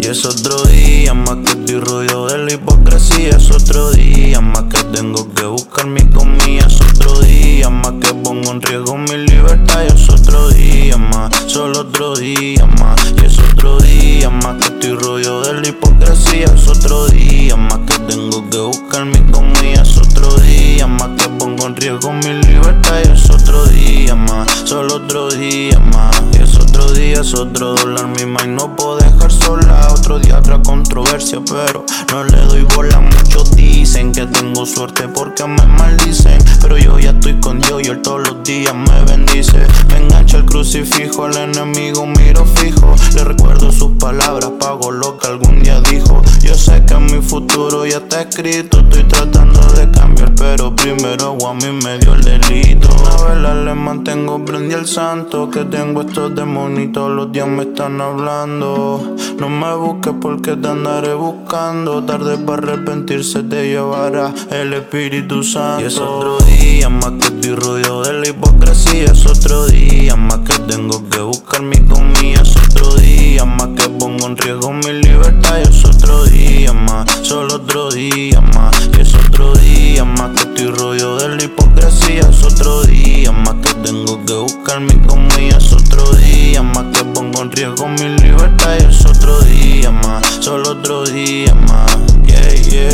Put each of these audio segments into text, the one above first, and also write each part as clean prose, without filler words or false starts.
Y es otro día más que estoy rodeado de la hipocresía. Es otro día más que tengo que buscar mi comida. Es otro día más que pongo en riesgo mi libertad. Y es otro día más, solo otro día más. Y es otro día más que estoy rodeado de la hipocresía. Es otro día más que tengo que buscar mi comida. Es otro día más que pongo en riesgo mi libertad. Y es otro día más, solo otro día más. Y es otro día, es otro dólar. Mi mind no puedo dejar sola. Otro día otra controversia, pero no le doy bola. Muchos dicen que tengo suerte porque me maldicen, pero yo ya estoy con Dios y Él todos los días me bendice. Me engancha el crucifijo, al enemigo miro fijo. Le recuerdo sus palabras, pago lo que algún día dijo. Yo sé que mi futuro ya está escrito. Estoy tratando de cambiar, pero primero a mí me dio el delito. Una vela le mantengo prendí el santo, que tengo estos demonios todos los días me están hablando. No me busques porque te andaré buscando. Tarde para arrepentirse te llevará el Espíritu Santo. Y es otro día más que estoy rodeado de la hipocresía. Es otro día más que tengo que buscar mi comida. Es otro día más que pongo en riesgo mi libertad. Y es otro día más, solo otro día más. Y es otro día más que estoy rodeado de la hipocresía. Es otro día más que tengo que buscar mi comida. Es otro día más que pongo en riesgo mi libertad. Y es otro día más, solo otro día más. Yeah,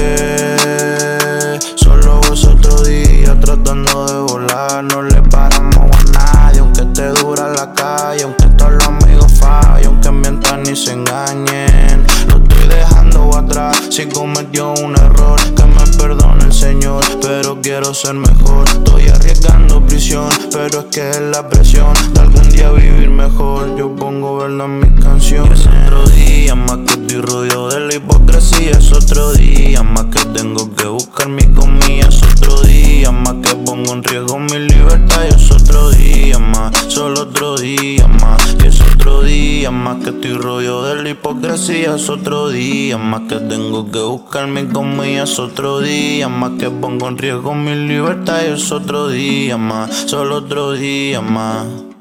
yeah. Solo es otro día tratando de volar. No le paramos a nadie, aunque esté dura la calle, aunque todos los amigos fallen, aunque mientan y se engañen. Lo estoy dejando atrás. Si cometió un error, que me perdone el Señor, pero quiero ser mejor. Estoy arriesgando prisión, pero es que es la presión de algún día vivir mejor. Yo pongo verdad en mis canciones. Es otro día más que estoy rodeado de la hipocresía. Es otro día más que tengo que buscar mi comida. Es otro día más que pongo en riesgo mi libertad. Y es otro día más, solo otro día más. Y es otro día más que estoy rodeado de la hipocresía. Es otro día más que tengo que buscar mi comida. Es otro día más que pongo en riesgo mi libertad. Y es otro día más, solo otro día más.